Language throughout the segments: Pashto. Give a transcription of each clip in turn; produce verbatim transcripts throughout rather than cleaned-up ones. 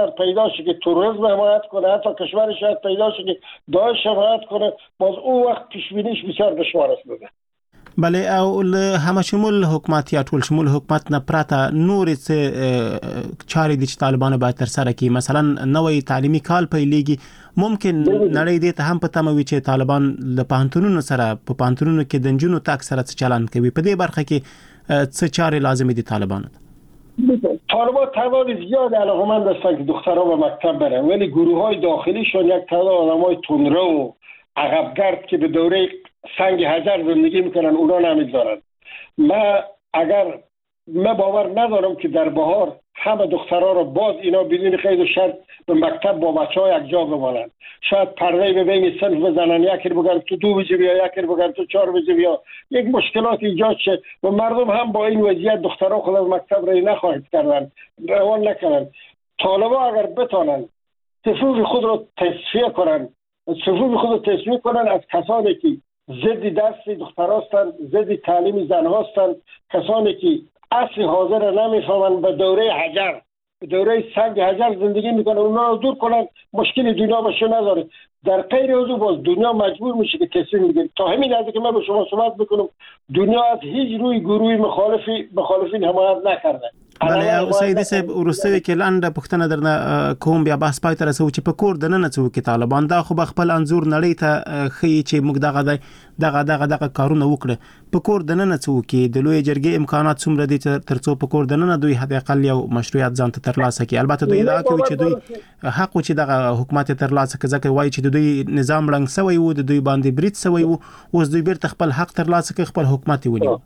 کشور پیدا شه که تروریسم حمایت کنه، حتی کشور شاید پیدا شه که داعش حمایت کنه، باز اون وقت پیش بینیش بسیار دشوار است. بده بله او همه شمول حکومت یا ټول شمول حکومت نه پراته نور څه چارې دي چې طالبان باید تر سره کړي، مثلا نوې تعلیمي کال پیلېږي، ممکن نړۍ دې ته هم پته مو چې طالبان له پانتونونو سره په پانتونونو کې د نجونو تاک سره څه چلند کوي، په دې برخه کې څه چارې لازم دي طالبانو ته؟ طالبان تعداد زیاد علاقه‌مند هستن که دخترها به مکتب برن، ولی گروه‌های داخلیشون یک تعداد آدمای تندرو و عقبگرد که به دوره سنگ حجر زندگی میکنن اونا نمیذارن. من اگر من باور ندارم که در بهار همه دخترها رو باز اینا بدون قید و شرط به مکتب با بچه‌ها یک جا بمانند. شاید پرده به بین صنف بزنن، یکی رو بگن تو دو بجه بیا، یکی رو بگن تو چهار بجه بیا، یک مشکلات ایجاد شه و مردم هم با این وضعیت دخترها خود از مکتب رو نخواهد کردن، روان نکنن. طالبان اگر بتانن صفوف خود رو تصفیه کنن، صفوف خود رو تصفیه کنن از کسانی که ضد درس دخترها هستند، ضد تعلیم زنها هستند، کسانی که اصل حاضر را نمیفهمند، به دوره حجر به دوره سنگ حجر زندگی میکنن، اونا رو دور کنن، مشکل دنیا باشه نداره. در غیر حضور باز دنیا مجبور میشه که تصمیم بگیره. تا همین لحظه که من با شما صحبت میکنم دنیا از هیچ روی گروهی مخالفی مخالفین حمایت نکرده. بله او سیدی صاحب ورسته کې لاندې پښتنه درنه کوم بیا بحث پای تر سوچ په کور دنه څو کې طالبان دا خو خپل انزور نړۍ ته خي چې موږ دغه دغه دغه دغه کارونه وکړه په کور دنه څو کې د لوی جرګې امکانات څومره دي ترڅو په کور دنه دوی حد اقل یو مشروعیت ځان ته ترلاسه کړي. البته دوی دا کوي چې دوی حق چې دغه حکومت ترلاسه کړي، ځکه وایي چې دوی نظام رنګ سوی وو، د دوی باندې برید سوی وو، اوس دوی بیرته خپل حق ترلاسه کړي، خپل حکومت ونیو.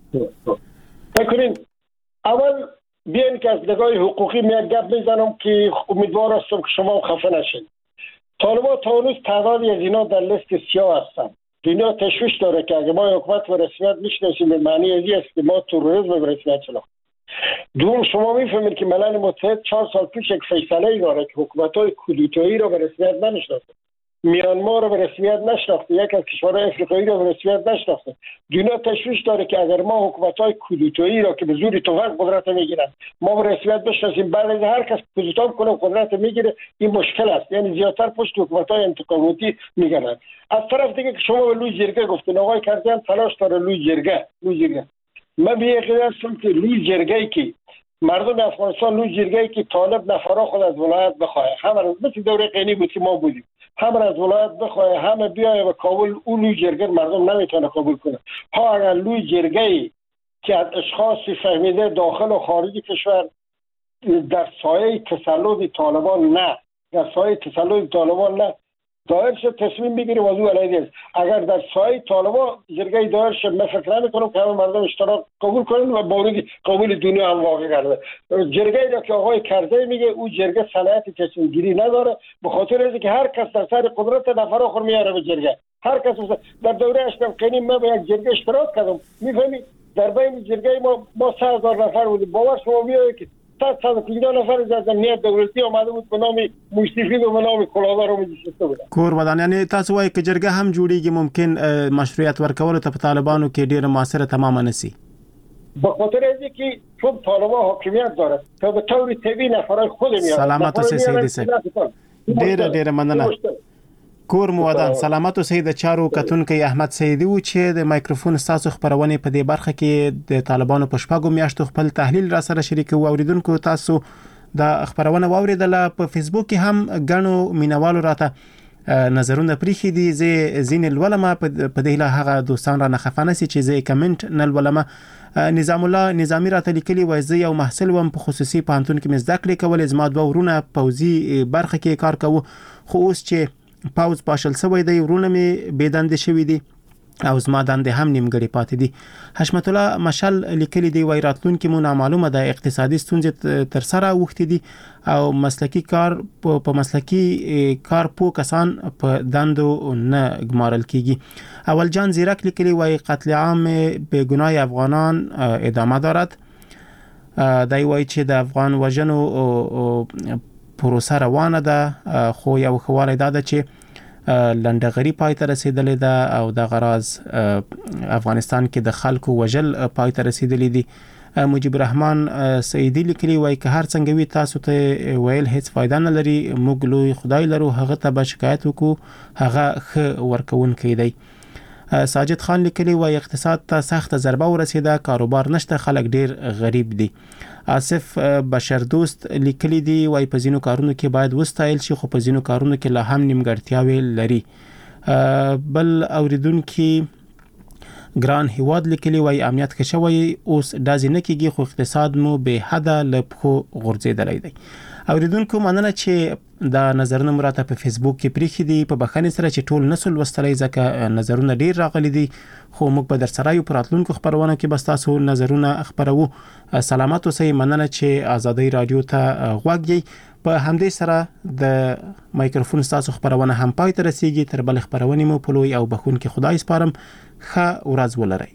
فکرین اول بیاین که از نگاه حقوقی میاد گپ میزنم که امیدوار هستم که شما خفه نشین. طالبان تا هنوز تعدادی از اینا در لیست سیاه هستن. دنیا تشویش داره که اگه ما حکومت و رسمیت میشناسیم به معنی ازی است که ما تروریسم به رسمیت شناختیم. دوم شما میفهمید که ملل متحد چهار سال پیش یک فیصله ای داره که حکومت‌های کودتایی را به رسمیت نمیشناسه. میانمار رو به رسمیت نشناخته، یک از کشورهای افریقایی رو به رسمیت نشناخته. دنیا تشویش داره که اگر ما حکومت‌های کودتایی را که به زور تفنگ قدرت میگیرن ما به رسمیت بشناسیم، بعد از هر کس کودتا کنه قدرت میگیره، این مشکل است. یعنی زیادتر پشت حکومت‌های انتقاماتی میگردن. از طرف دیگه که شما به لوی جرگه گفتین، آقای کرزی هم تلاش داره لوی جرگه لوی جرگه من به یقین هستم که لوی جرگه‌ای که مردم افغانستان لوی جرگه‌ای که طالب نفرا خود از ولایت بخواه، همه مثل دوره قینی بود که ما بودیم، همه از ولایت بخواه، همه بیایه به کابل، اون لوی جرگه مردم نمیتونه قبول کنه. ها اگر لوی جرگه‌ای که از اشخاصی فهمیده داخل و خارج کشور در سایه تسلط طالبان نه در سایه تسلط طالبان نه داعش تصمیم بگیره موضوع علیه است. اگر در سایه طالبان جرگه داعش من فکر نمی‌کنم که همه مردم اشتراک قبول کنن و بورود قبول دنیا هم واقع کرده. جرگه را که آقای کرزی میگه او جرگه صلاحیت تصمیم گیری نداره، به خاطر اینکه هر کس در سر قدرت نفر آخر میاره به جرگه. هر کس در دوره اشرف غنی من به یک جرگه اشتراک کردم، میفهمید در بین جرگه ما ما سه هزار نفر بودیم. باور شما بیاید که صد صد و پنجاه نفر از امنیت دولتی آمده بود به نام مشرفین و به نام کلاهبر رو نشسته بودن. کور ودان یعنی تاسو وایي که جرګه هم جوړیږي ممکن مشروعیت ورکول ته په طالبانو کې ډیر موثره تماما نسی. به خاطر اینکه چون طالبان حاکمیت داره تا به طور طبیعی نفرای خود میاد. سلامت اوسئ سیدی صاحب. ډیر ډیر مننه. کور مو ودان. سلامت اوسئ. د چارو کتونکو احمد سیدی و چې د مایکروفون تاسو خبرونه په دې برخه کې د طالبانو په شپږو میاشتو خپل تحلیل را سره شریک و اوریدونکو تاسو د خبرونه واوریدله. په فیسبوک کې هم غنو مینوالو راته نظرونه پریخي دي. زه زین الولما په دې له هغه دوستان را نه خفانه سي چې زه کمنټ نل ولما نظام الله نظامی راته لیکلي وای زه یو محصل وم په خصوصي پانتون کې مزدا کړې کول زما دوه ورونه پوزي برخه کې کار کوي خو اوس چې پاوز پاشل سوی دی ورونه می بيدند شوی دی او زما دند هم نیمګړی پاتې دي. حشمت الله مشال لیکلي دی وای راتلون کې مو نامعلومه د اقتصادي ستونزې تر سره وخت دي او مسلکی کار په مسلکی کار پو کسان په دندو نه ګمارل کیږي. اول جان زیرک لیکلي وای قتل عام به گناه افغانان ادامه دارد. دای وای چې د افغان وژنو پروسه روانه ده خو یو خواله ده چې لندغری پای ته رسیدلې ده او د غراز افغانستان کې د خلکو وجل پای ته رسیدلې دي. مجيب الرحمن سیدی لیکلی وای که هر څنګه وي تاسو ته ویل هیڅ فائدہ نه لري موږ لوی خدای لرو هغه ته به شکایت وکړو هغه خ ورکون کیدی ساجد خان لیکلی وای اقتصاد ته سخت ضربه ورسیده کاروبار نشته خلک ډیر غریب دي آصف بشر دوست لیکلی دی وای په ځینو کارونو کې باید وستایل شي خو په ځینو کارونو کې لا هم نیمګړتیاوي لري بل اوریدونکو ګران هیواد لیکلی وای امنیت کې شوی اوس دازې نه کیږي خو اقتصاد مو به حدا لپخو غورځیدلی دی اوریدونکو مننه چې دا نظرونه مراته په فیسبوک کې پریخي دي په بخښنې سره چې ټول نسل وستلای ځکه نظرونه ډیر راغلي دي خو موږ په در سره یو پراتلونکو خبرونه کې بس تاسو نظرونه خبرو سلامات اوسئ مننه چې آزادۍ رادیو ته غوږی په همدې سره د مایکروفون تاسو خبرونه هم پای ته رسیدي تر بل خبرونه مو په لوی او بخون کې خدای سپارم ښه ورځ ولرئ